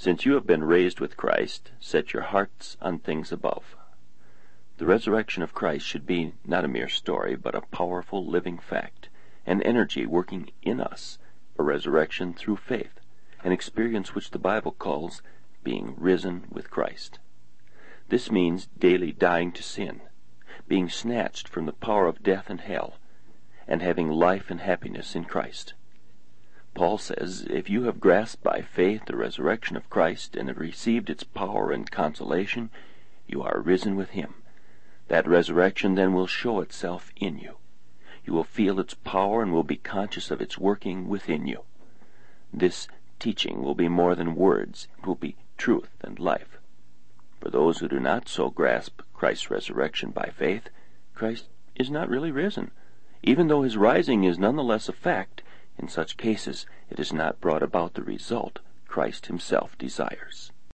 Since you have been raised with Christ, set your hearts on things above. The resurrection of Christ should be not a mere story, but a powerful living fact, an energy working in us, a resurrection through faith, an experience which the Bible calls being risen with Christ. This means daily dying to sin, being snatched from the power of death and hell, and having life and happiness in Christ. Paul says, if you have grasped by faith the resurrection of Christ and have received its power and consolation, you are risen with him. That resurrection then will show itself in you. You will feel its power and will be conscious of its working within you. This teaching will be more than words. It will be truth and life. For those who do not so grasp Christ's resurrection by faith, Christ is not really risen. Even though his rising is nonetheless a fact, in such cases it has not brought about the result Christ himself desires.